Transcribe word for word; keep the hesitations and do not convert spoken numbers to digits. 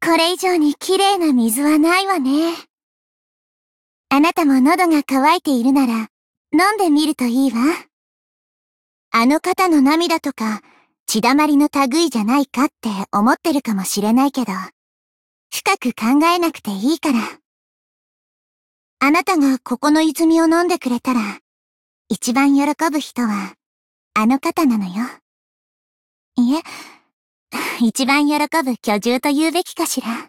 これ以上に綺麗な水はないわね。あなたも喉が渇いているなら、飲んでみるといいわ。あの方の涙とか、血だまりの類じゃないかって思ってるかもしれないけど、深く考えなくていいから。あなたがここの泉を飲んでくれたら、一番喜ぶ人は、あの方なのよ。いえ、一番喜ぶ巨獣と言うべきかしら。